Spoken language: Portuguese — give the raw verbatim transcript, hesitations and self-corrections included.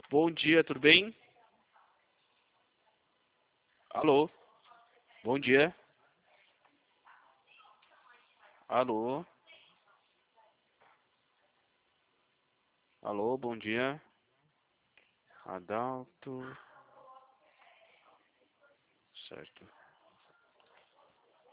Bom dia, tudo bem? Alô? Bom dia. Alô? Alô, bom dia. Adalto. Certo.